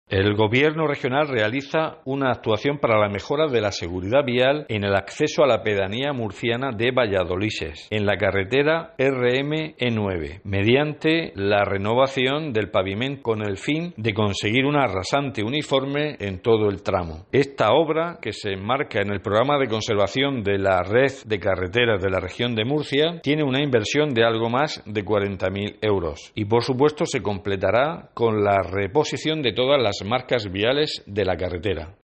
El Gobierno regional realiza una actuación para la mejora de la seguridad vial en el acceso a la pedanía murciana de Valladolises, en la carretera RME9, mediante la renovación del pavimento con el fin de conseguir una rasante uniforme en todo el tramo. Esta obra, que se enmarca en el programa de conservación de la red de carreteras de la región de Murcia, tiene una inversión de algo más de 40.000 euros y, por supuesto, se completará con la reposición de todas las marcas viales de la carretera.